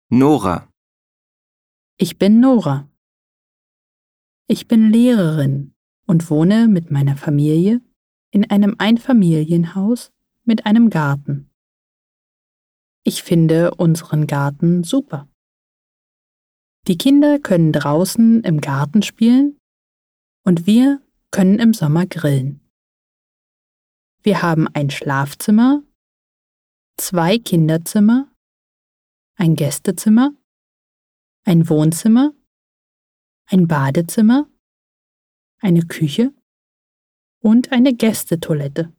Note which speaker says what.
Speaker 1: Nora.
Speaker 2: Ich bin Nora. Ich bin Lehrerin und wohne mit meiner Familie in einem Einfamilienhaus mit einem Garten. Ich finde unseren Garten super. Die Kinder können draußen im Garten spielen und wir können im Sommer grillen. Wir haben ein Schlafzimmer, 2 Kinderzimmer, ein Gästezimmer, ein Wohnzimmer, ein Badezimmer, eine Küche und eine Gästetoilette.